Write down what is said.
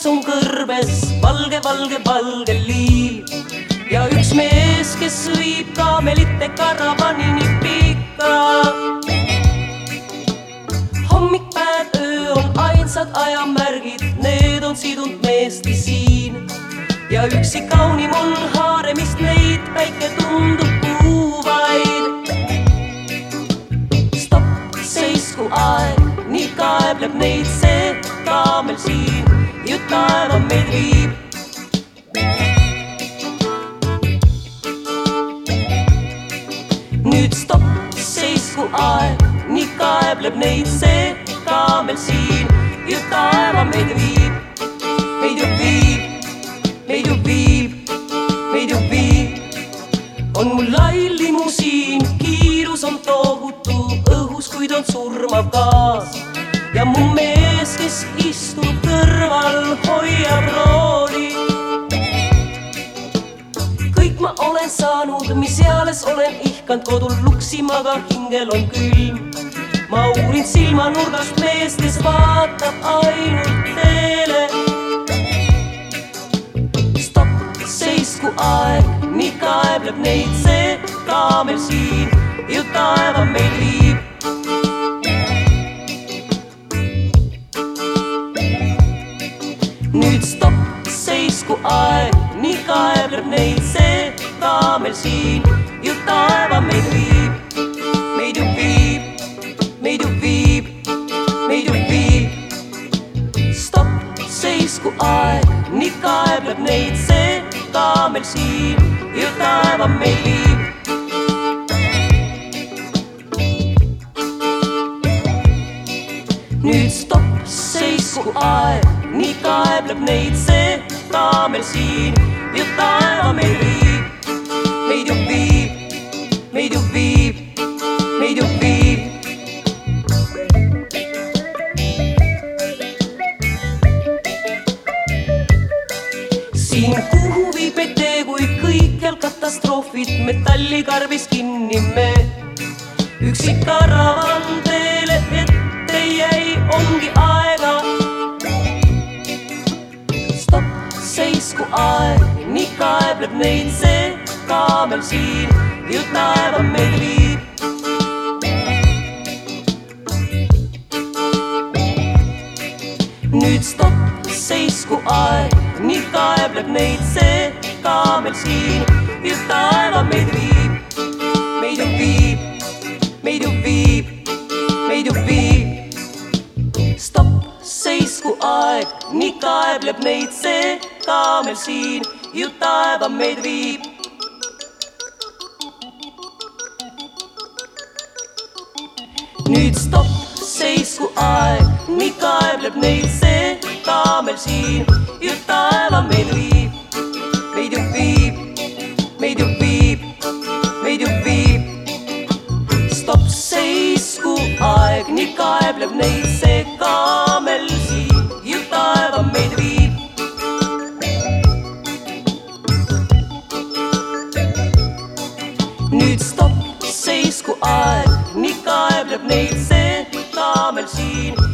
õnneks on kõrbes valge, valge, valge liiv ja üks mees, kes viib kaamelite karavanini pikka. Hommik, päev, öö on ainsad ajamärgid, need on sidunud meesti siin ja üksi kaunim on haaremist neid, päike tundub kuuvaid. Stopp, seisku aeg, nii kaebleb neid see kaamel siin, ju taeva meid viib. Nüüd stopp, seisku aeg, nii kaebleb neid see kaamel siin, ju taeva meid viib. Meid ju viib, meid ju viib, meid ju viib. On mul lai limusiin, kiirus on tohutu õhus, kuid on surmav gaas. Ja mu mees, kes istub kõrval, hoiab rooli. Kõik ma olen saanud, mis eales olen ihkand kodul luksimaga, hingel on külm. Ma uurin silmanurgast meest, kes vaatab ainult teele. Stopp, seisku aeg, nii kaebleb neid see kaamel siin, ju taeva meid viib. Nüüd stopp, seisku aeg, nii kaebleb neid see kaamel siin, ju taeva meid viib. Meid ju viib, meid ju viib, meid ju viib. Stopp, seisku aeg, nii kaebleb neid see kaamel siin, ju taeva meid viib. Nüüd stopp, seisku aeg, nii kaebleb neid see kaamel siin, ju taeva meid viib. Meid ju viib, meid ju viib, meid ju viib. Siin kuhu viib meid tee, kui kõikjal katastroofid, metallikarbis kinni me. Üksi karavan teele ette jäi, ongi aega. Stopp, seisku aeg, nii kaebleb neid see kaamel siin, ju taeva meid viib. Nüüd stopp, seisku aeg, nii kaebleb neid see kaamel siin, ju taeva meid viib. Meid ju viib, meid ju viib, meid ju viib. Stopp, seisku aeg, nii kaebleb neid see kaamel siin, ju taeva meid viib. Nüüd stopp, seisku aeg, nii kaebleb neid see kaamel siin, ju taeva meid viib. Meid ju viib, meid ju viib, meid ju viib. Stopp, seisku aeg, nii kaebleb neid see kaamel siin, ju taeva meid viib. Nüüd stopp, seisku aeg, nii kaebleb neid see kaamel siin.